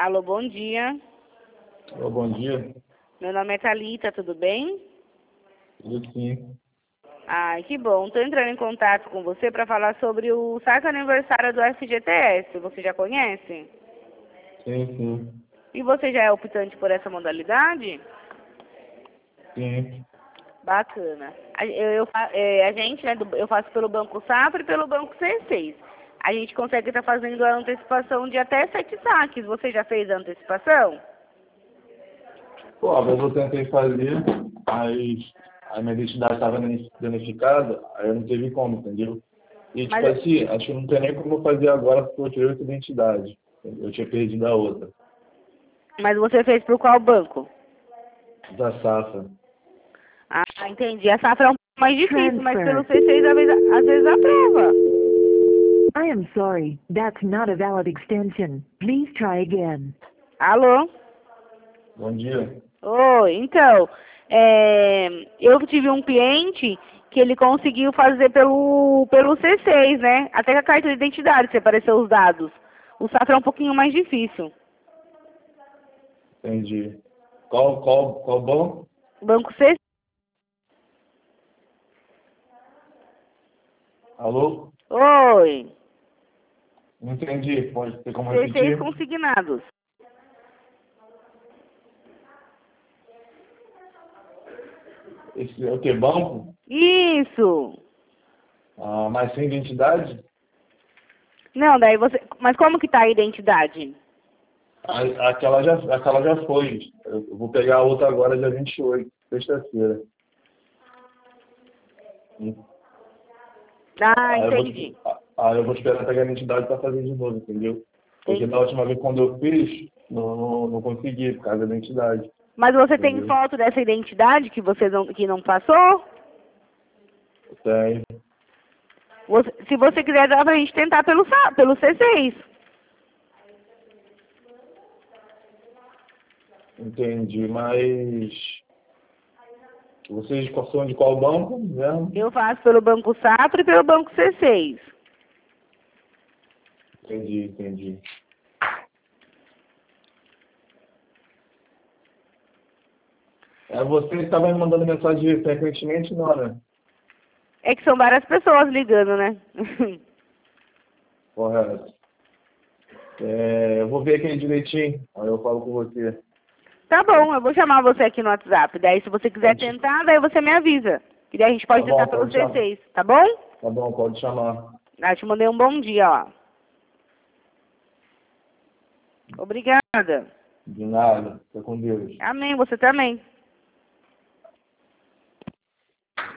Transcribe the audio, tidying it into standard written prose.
Alô, bom dia. Olá, bom dia. Meu nome é Thalita, tudo bem? Tudo sim. Ai, que bom. Estou entrando em contato com você para falar sobre o saque aniversário do FGTS. Você já conhece? Sim. E você já é optante por essa modalidade? Sim. Bacana. A gente, né, eu faço pelo Banco Safra e pelo Banco C6. A gente consegue estar fazendo a antecipação de até 7 saques. Você já fez a antecipação? Pô, a vez eu tentei fazer, mas a minha identidade estava danificada, aí eu não teve como, entendeu? E tipo Mas, assim, acho que não tem nem como eu fazer agora porque eu tirei outra identidade. Eu tinha perdido a outra, mas você fez por qual banco? da Safra. Ah, entendi. A Safra é um pouco mais difícil, mas pelo Transfer. C6 às vezes aprova. I am sorry, that's not a valid extension. Please try again. Alô? Bom dia. Oi, então, eu tive um cliente que ele conseguiu fazer pelo C6, né? Até com a carta de identidade, se apareceu os dados. O Safra é um pouquinho mais difícil. Entendi. Qual banco? Banco C6. Alô? Oi. Não entendi. Pode ter como C6 repetir? consignados. Esse é o que? Banco? Isso. Ah, mas sem identidade? Não, daí você... Mas como que tá a identidade? Aquela já foi. Eu vou pegar a outra agora, dia 28, sexta-feira. Ah, Aí eu vou, entendi. aí eu vou esperar pegar a identidade para fazer de novo, entendeu? Porque da Entendi. última vez quando eu fiz, não consegui por causa da identidade, Mas você tem entendeu? foto dessa identidade que você que não passou? Tem, Se você quiser, dá pra gente tentar pelo C6. entendi, mas vocês são de qual banco mesmo? Eu faço pelo Banco Safra e pelo Banco C6. Entendi. É você que estava me mandando mensagem frequentemente, não, né? É que são várias pessoas ligando, né? Correto. Eu vou ver aqui direitinho, aí eu falo com você. Tá bom, eu vou chamar você aqui no WhatsApp. Daí, se você quiser Pode, tentar, daí você me avisa. E daí a gente pode tá tentar bom, pelo pode chamar. C6, tá bom? Tá bom, pode chamar. Ah, te mandei um bom dia, ó. Obrigada. De nada. Fica com Deus. Amém, você também.